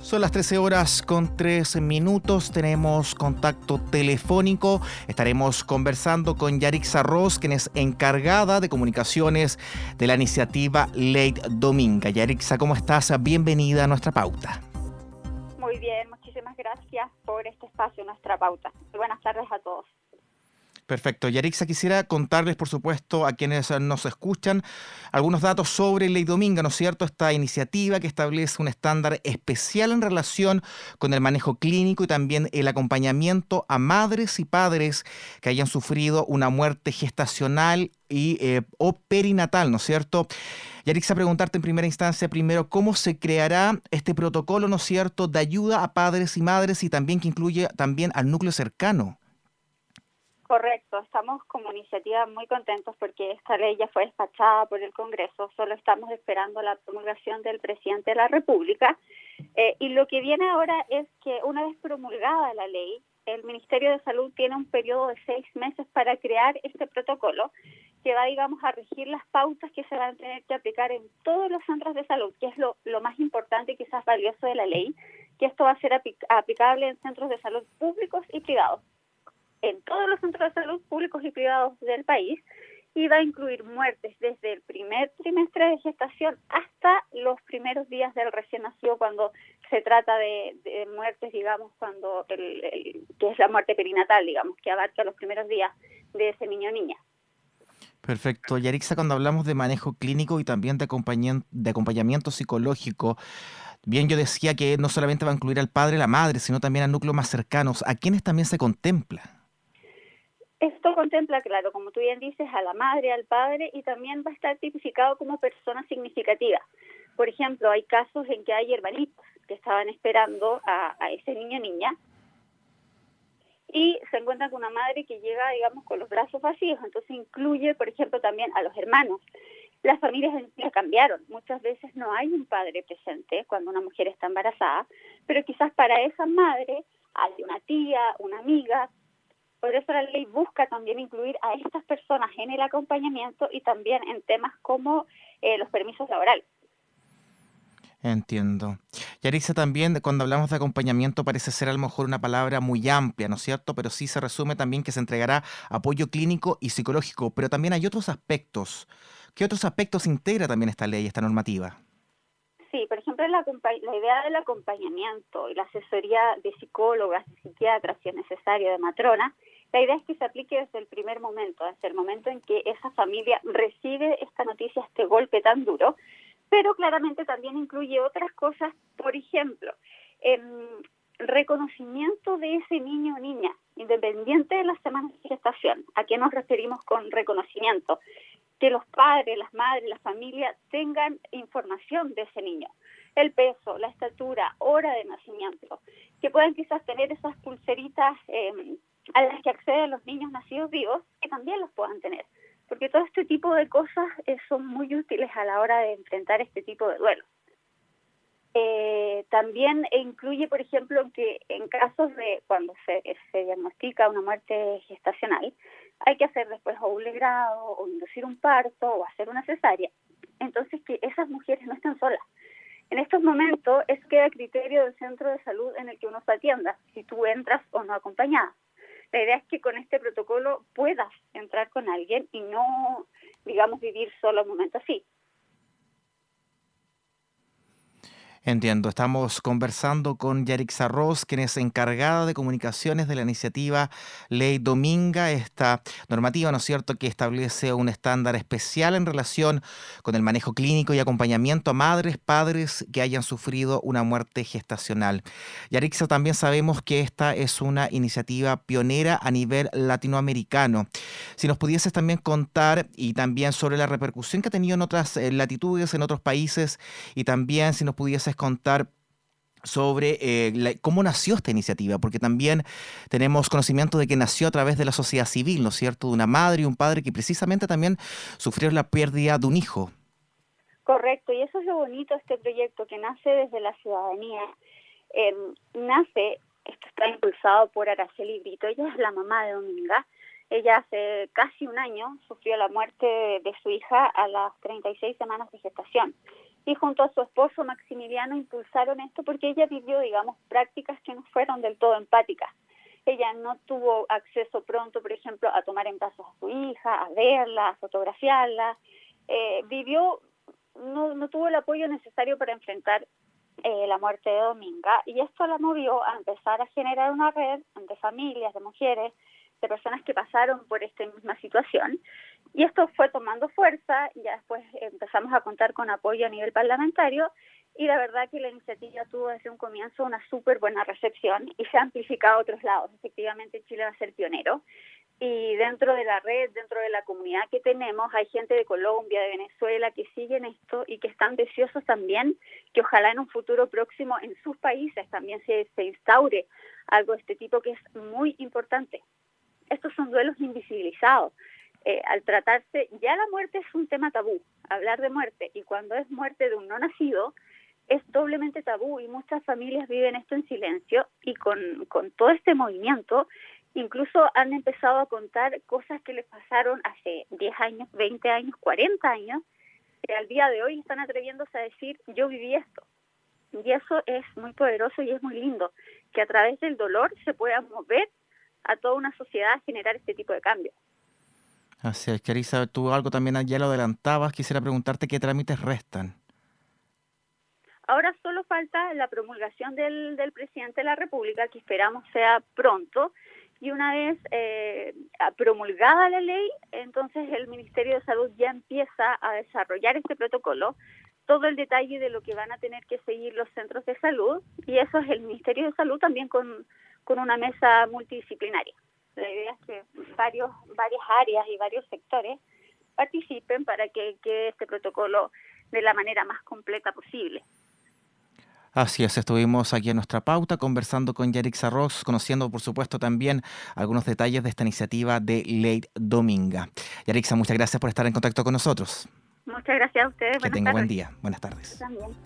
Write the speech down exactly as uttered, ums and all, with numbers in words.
Son las trece horas con tres minutos, tenemos contacto telefónico, estaremos conversando con Yarixa Ross, quien es encargada de comunicaciones de la iniciativa Ley Dominga. Yarixa, ¿cómo estás? Bienvenida a nuestra pauta. Muy bien, muchísimas gracias por este espacio, nuestra pauta. Muy buenas tardes a todos. Perfecto. Yarixa, quisiera contarles, por supuesto, a quienes nos escuchan, algunos datos sobre Ley Dominga, ¿no es cierto? Esta iniciativa que establece un estándar especial en relación con el manejo clínico y también el acompañamiento a madres y padres que hayan sufrido una muerte gestacional y eh, o perinatal, ¿no es cierto? Yarixa, preguntarte en primera instancia, primero, ¿cómo se creará este protocolo, ¿no es cierto?, de ayuda a padres y madres y también que incluye también al núcleo cercano. Correcto, estamos como iniciativa muy contentos porque esta ley ya fue despachada por el Congreso, solo estamos esperando la promulgación del presidente de la República eh, y lo que viene ahora es que una vez promulgada la ley, el Ministerio de Salud tiene un periodo de seis meses para crear este protocolo que va, digamos, a regir las pautas que se van a tener que aplicar en todos los centros de salud, que es lo, lo más importante y quizás valioso de la ley, que esto va a ser aplic- aplicable en centros de salud públicos y privados. En todos los centros de salud públicos y privados del país y va a incluir muertes desde el primer trimestre de gestación hasta los primeros días del recién nacido cuando se trata de, de muertes, digamos, cuando el, el, que es la muerte perinatal, digamos, que abarca los primeros días de ese niño o niña. Perfecto. Yarixa, cuando hablamos de manejo clínico y también de acompañamiento, de acompañamiento psicológico, bien yo decía que no solamente va a incluir al padre y la madre, sino también a núcleos más cercanos. ¿A quiénes también se contempla? Esto contempla, claro, como tú bien dices, a la madre, al padre y también va a estar tipificado como persona significativa. Por ejemplo, hay casos en que hay hermanitos que estaban esperando a, a ese niño o niña y se encuentran con una madre que llega, digamos, con los brazos vacíos. Entonces incluye, por ejemplo, también a los hermanos. Las familias ya cambiaron. Muchas veces no hay un padre presente cuando una mujer está embarazada, pero quizás para esa madre hay una tía, una amiga. Por eso la ley busca también incluir a estas personas en el acompañamiento y también en temas como eh, los permisos laborales. Entiendo. Yarixa, también cuando hablamos de acompañamiento parece ser a lo mejor una palabra muy amplia, ¿no es cierto? Pero sí se resume también que se entregará apoyo clínico y psicológico, pero también hay otros aspectos. ¿Qué otros aspectos integra también esta ley, esta normativa? Sí, por ejemplo, la, la idea del acompañamiento y la asesoría de psicólogas, de psiquiatras, si es necesario, de matronas, la idea es que se aplique desde el primer momento, desde el momento en que esa familia recibe esta noticia, este golpe tan duro, pero claramente también incluye otras cosas, por ejemplo, eh, reconocimiento de ese niño o niña, independiente de las semanas de gestación. ¿A qué nos referimos con reconocimiento? Que los padres, las madres, la familia tengan información de ese niño, el peso, la estatura, hora de nacimiento, que puedan quizás tener esas pulseritas eh, a las que acceden los niños nacidos vivos, que también los puedan tener, porque todo este tipo de cosas eh, son muy útiles a la hora de enfrentar este tipo de duelo. Eh, también incluye, por ejemplo, que en casos de cuando se, se diagnostica una muerte gestacional, hay que hacer después o un legrado, o inducir un parto, o hacer una cesárea. Entonces, que esas mujeres no estén solas. En estos momentos es que a criterio del centro de salud en el que uno se atienda, si tú entras o no acompañada. La idea es que con este protocolo puedas entrar con alguien y no, digamos, vivir solo un momento así. Entiendo, estamos conversando con Yarixa Ross, quien es encargada de comunicaciones de la iniciativa Ley Dominga, esta normativa, ¿no es cierto?, que establece un estándar especial en relación con el manejo clínico y acompañamiento a madres, padres que hayan sufrido una muerte gestacional. Yarixa, también sabemos que esta es una iniciativa pionera a nivel latinoamericano. Si nos pudieses también contar y también sobre la repercusión que ha tenido en otras eh, latitudes, en otros países, y también si nos pudieses contar sobre eh, la, cómo nació esta iniciativa, porque también tenemos conocimiento de que nació a través de la sociedad civil, ¿no es cierto?, de una madre y un padre que precisamente también sufrieron la pérdida de un hijo. Correcto, y eso es lo bonito de este proyecto, que nace desde la ciudadanía. Eh, nace, esto está impulsado por Araceli Brito, ella es la mamá de Dominga, Ella hace casi un año sufrió la muerte de, de su hija a las treinta y seis semanas de gestación. Y junto a su esposo Maximiliano impulsaron esto porque ella vivió, digamos, prácticas que no fueron del todo empáticas. Ella no tuvo acceso pronto, por ejemplo, a tomar en brazos a su hija, a verla, a fotografiarla. Eh, vivió, no, no tuvo el apoyo necesario para enfrentar eh, la muerte de Dominga, y esto la movió a empezar a generar una red de familias, de mujeres, de personas que pasaron por esta misma situación, y esto fue tomando fuerza. Ya después empezamos a contar con apoyo a nivel parlamentario, y la verdad que la iniciativa tuvo desde un comienzo una súper buena recepción y se ha amplificado a otros lados. Efectivamente, Chile va a ser pionero, y dentro de la red, dentro de la comunidad que tenemos, hay gente de Colombia, de Venezuela, que siguen esto y que están deseosos también que ojalá en un futuro próximo en sus países también se, se instaure algo de este tipo, que es muy importante. Estos son duelos invisibilizados. Eh, al tratarse, ya la muerte es un tema tabú, hablar de muerte, y cuando es muerte de un no nacido, es doblemente tabú, y muchas familias viven esto en silencio, y con, con todo este movimiento, incluso han empezado a contar cosas que les pasaron hace diez años, veinte años, cuarenta años, que al día de hoy están atreviéndose a decir, yo viví esto. Y eso es muy poderoso y es muy lindo, que a través del dolor se pueda mover a toda una sociedad a generar este tipo de cambios. Así es, Yaritza, tú algo también ya lo adelantabas, quisiera preguntarte qué trámites restan. Ahora solo falta la promulgación del, del presidente de la República, que esperamos sea pronto, y una vez eh, promulgada la ley, entonces el Ministerio de Salud ya empieza a desarrollar este protocolo, todo el detalle de lo que van a tener que seguir los centros de salud, y eso es el Ministerio de Salud también con, con una mesa multidisciplinaria. La idea es que varios, varias áreas y varios sectores participen para que quede este protocolo de la manera más completa posible. Así es, estuvimos aquí en nuestra pauta conversando con Yaritza Ross, conociendo por supuesto también algunos detalles de esta iniciativa de Ley Dominga. Yaritza, muchas gracias por estar en contacto con nosotros. Muchas gracias a ustedes. Que Buenas tenga buen tardes. día. Buenas tardes. También.